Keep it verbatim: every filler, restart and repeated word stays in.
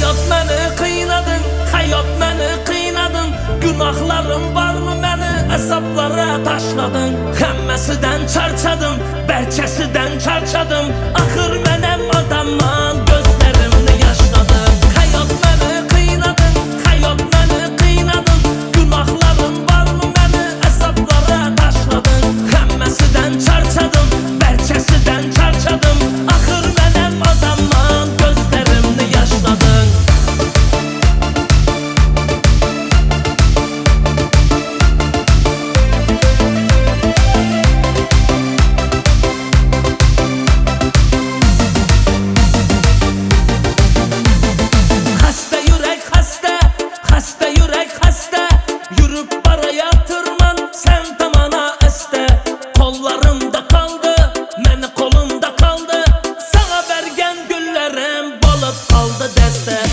Hayat məni qıynadın, hayat məni qıynadın. Günahlarım varmı məni hesaplara taşladın. Həmməsidən çarçadım, bərkəsidən çarçadım. Axır mənəm adamman, gözlərimni yaşladım. Hayat məni qıynadın, hayat məni qıynadın. Günahlarım varmı məni hesaplara taşladın. Həmməsidən çarçadım, bərkəsidən çarçadım. Axır mənəm adamman, gözlərimni yaşladın. Xəstə yürək xəstə, xəstə yürək xəstə. Yürüb baraya tırman, sən tamana əstə. Qollarımda qaldı, məni qolumda qaldı. Sana bərgən güllərim balıb qaldı dəstə.